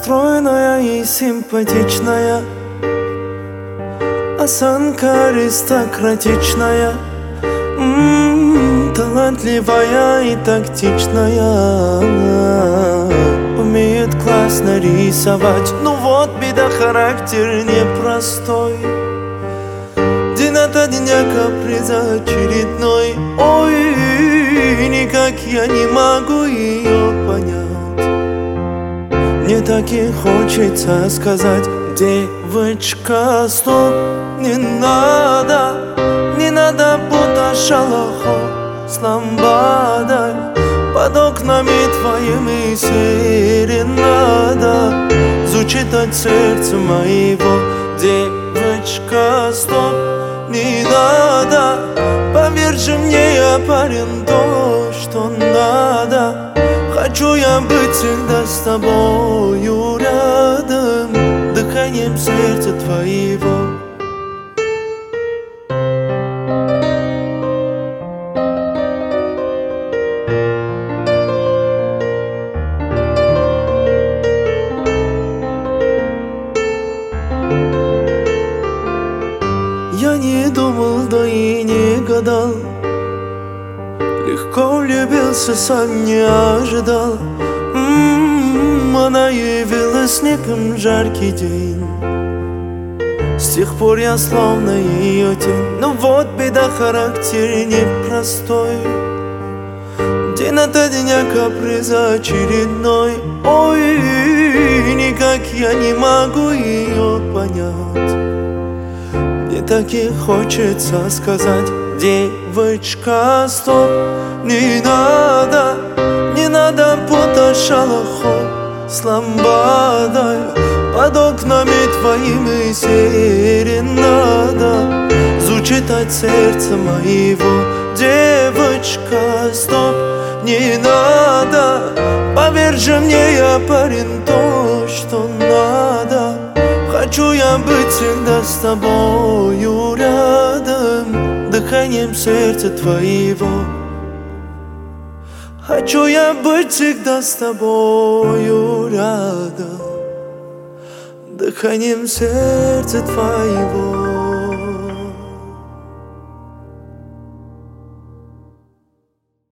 Стройная и симпатичная, осанка аристократичная, талантливая и тактичная, умеет классно рисовать. Ну вот беда, характер непростой, день ото дня каприза очередной. Ой, никак я не могу ее понять. Мне так и хочется сказать: девочка, стоп, не надо, не надо будто шалохо с ламбадой под окнами твоими серенада звучит от сердца моего. Девочка, стоп, не надо, поверь же мне, я парень, то, что надо. Хочу я быть всегда с тобою рядом, дыханием сердца твоего. Я не думал, да и не гадал, легко влюбился, сам не ожидал. Она явилась неким жаркий день, с тех пор я словно ее тень. Но вот беда, характер непростой, день ото дня каприза очередной. Ой, никак я не могу ее понять. Мне так и хочется сказать: девочка, стоп, не надо, не надо будто шалохо с ламбадой под окнами твоими серенада звучит от сердца моего. Девочка, стоп, не надо, поверь же мне, я парень, то, что надо. Хочу я быть всегда с тобою рядом, дыханием сердца твоего. Хочу я быть всегда с тобою рядом, дыханием сердца твоего.